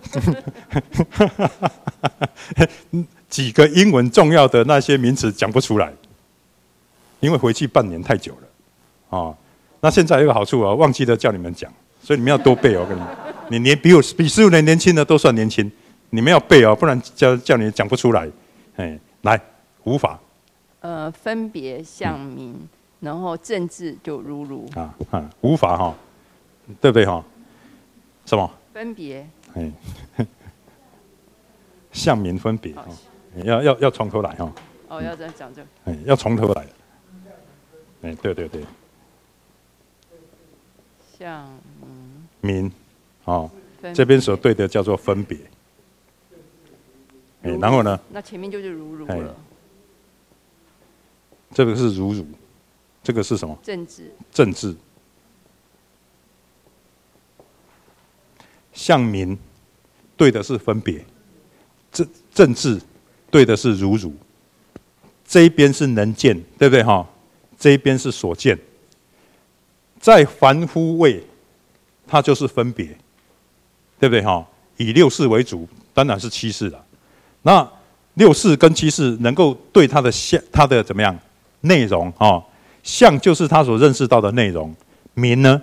几个英文重要的那些名词讲不出来，因为回去半年太久了，哦，那现在有个好处啊，忘记了叫你们讲，所以你们要多背哦，我跟你们，你比15年年轻的都算年轻，你们要背哦，不然叫你讲不出来，哎，来无法。 分别向明，然后政治就如无法哈，对不对哈？什么？ 分别。 哎，向明分别，要从头来哈。 哦，要这样讲这个。 哎，要从头来。哎，对。 向明，哦，这边所对的叫做分别。哎，然后呢？ 那前面就是如了。 这个是如，这个是什么？政治。向明对的是分别，政治对的是如。这一边是能见，对不对哈？这一边是所见。在凡夫位，它就是分别，对不对哈？以六事为主，当然是七事了。那六事跟七事能够对它的怎么样？内容啊，相就是他所认识到的内容，名呢，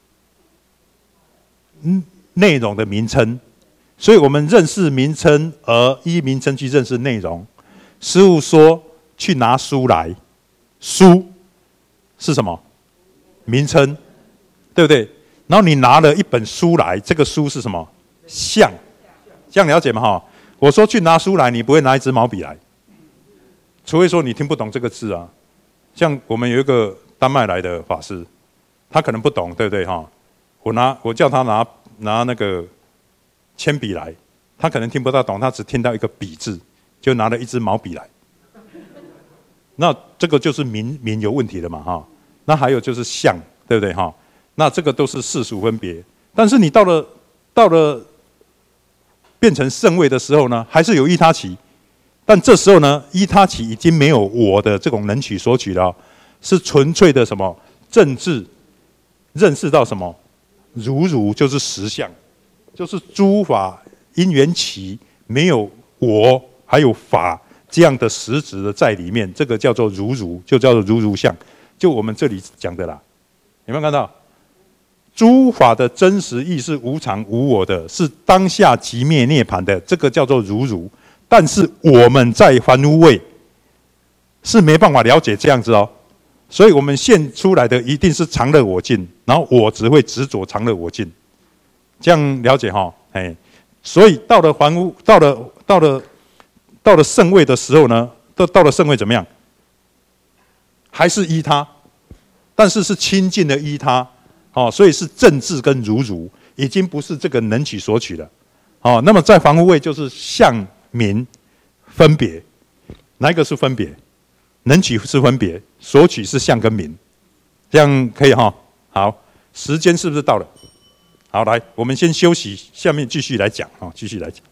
内容的名称，所以我们认识名称而依名称去认识内容。师父说去拿书来，书是什么？名称，对不对？然后你拿了一本书来，这个书是什么？相，这样了解吗？哈，我说去拿书来，你不会拿一支毛笔来，除非说你听不懂这个字啊。像我们有一个丹麦来的法师，他可能不懂，对不对哈？我叫他拿那个铅笔来，他可能听不大懂，他只听到一个笔字，就拿了一支毛笔来。那这个就是名有问题了嘛哈？那还有就是相，对不对哈？那这个都是世俗分别，但是你到了变成圣位的时候呢，还是有依他起。但这时候呢，依他起已经没有我的这种能取所取了，是纯粹的什么政治，认识到什么如就是实相，就是诸法因缘起，没有我还有法这样的实质的在里面，这个叫做如，就叫做如相，就我们这里讲的啦，有没有看到？诸法的真实义是无常无我的，是当下即灭涅槃的，这个叫做如。但是我们在凡夫位是没办法了解这样子哦，所以我们现出来的一定是常乐我净，然后我只会执着常乐我净，这样了解哈？哎，所以到了凡夫，到了圣位的时候呢，到了圣位怎么样？还是依他，但是是亲近的依他，哦，所以是政治跟如，已经不是这个能取所取了，哦，那么在凡夫位就是相。名分别，哪一个是分别？能取是分别，所取是相跟名，这样可以哈？好，时间是不是到了？好，来，我们先休息，下面继续来讲，继续来讲。